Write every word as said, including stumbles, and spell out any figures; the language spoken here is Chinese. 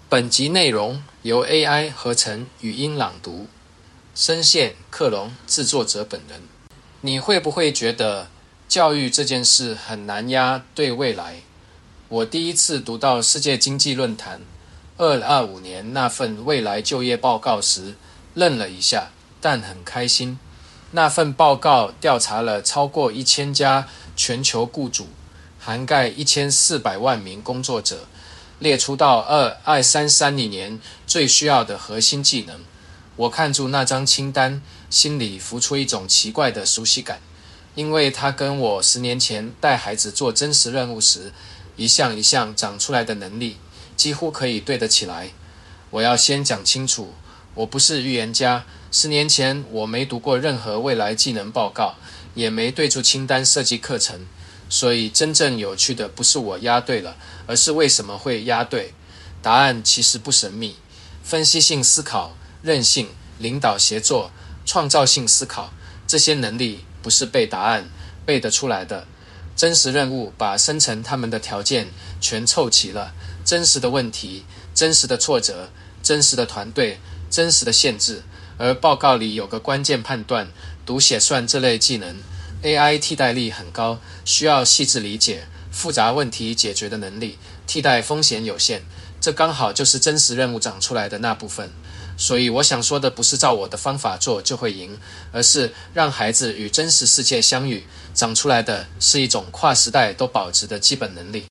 本集内容由 A I 合成语音朗读，声线克隆，制作者本人。你会不会觉得教育这件事很难压对未来？我第一次读到世界经济论坛二零二五年那份未来就业报告时，愣了一下，但很开心。那份报告调查了超过一千家全球雇主，涵盖一千四百万名工作者，列出到二零三三年最需要的核心技能。我看住那张清单，心里浮出一种奇怪的熟悉感，因为它跟我十年前带孩子做真实任务时一项一项长出来的能力几乎可以对得起来。我要先讲清楚，我不是预言家，十年前我没读过任何未来技能报告，也没对出清单设计课程，所以真正有趣的不是我押对了，而是为什么会押对。答案其实不神秘，分析性思考、韧性、领导协作、创造性思考，这些能力不是背答案背得出来的。真实任务把生成他们的条件全凑齐了，真实的问题、真实的挫折、真实的团队、真实的限制。而报告里有个关键判断，读写算这类技能 A I 替代力很高，需要细致理解、复杂问题解决的能力，替代风险有限，这刚好就是真实任务长出来的那部分。所以我想说的不是照我的方法做就会赢，而是让孩子与真实世界相遇，长出来的是一种跨时代都保值的基本能力。